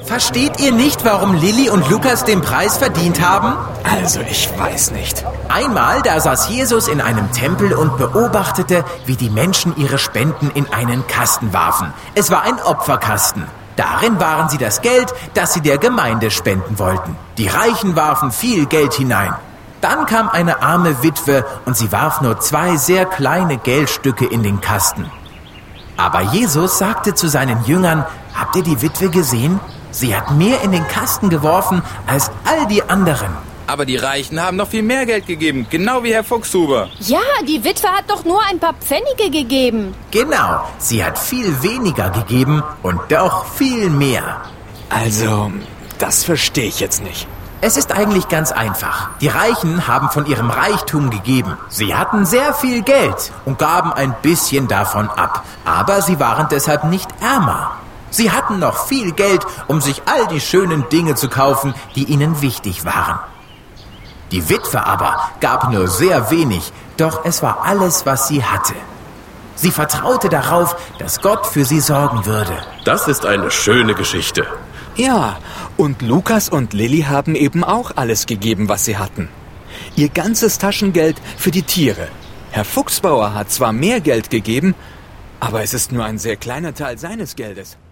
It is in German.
Versteht ihr nicht, warum Lilli und Lukas den Preis verdient haben? Also, ich weiß nicht. Einmal, da saß Jesus in einem Tempel und beobachtete, wie die Menschen ihre Spenden in einen Kasten warfen. Es war ein Opferkasten. Darin waren sie das Geld, das sie der Gemeinde spenden wollten. Die Reichen warfen viel Geld hinein. Dann kam eine arme Witwe und sie warf nur 2 sehr kleine Geldstücke in den Kasten. Aber Jesus sagte zu seinen Jüngern, habt ihr die Witwe gesehen? Sie hat mehr in den Kasten geworfen als all die anderen. Aber die Reichen haben noch viel mehr Geld gegeben, genau wie Herr Fuchshuber. Ja, die Witwe hat doch nur ein paar Pfennige gegeben. Genau, sie hat viel weniger gegeben und doch viel mehr. Also, das verstehe ich jetzt nicht. Es ist eigentlich ganz einfach. Die Reichen haben von ihrem Reichtum gegeben. Sie hatten sehr viel Geld und gaben ein bisschen davon ab. Aber sie waren deshalb nicht ärmer. Sie hatten noch viel Geld, um sich all die schönen Dinge zu kaufen, die ihnen wichtig waren. Die Witwe aber gab nur sehr wenig, doch es war alles, was sie hatte. Sie vertraute darauf, dass Gott für sie sorgen würde. Das ist eine schöne Geschichte. Ja, und Lukas und Lilli haben eben auch alles gegeben, was sie hatten. Ihr ganzes Taschengeld für die Tiere. Herr Fuchsbauer hat zwar mehr Geld gegeben, aber es ist nur ein sehr kleiner Teil seines Geldes.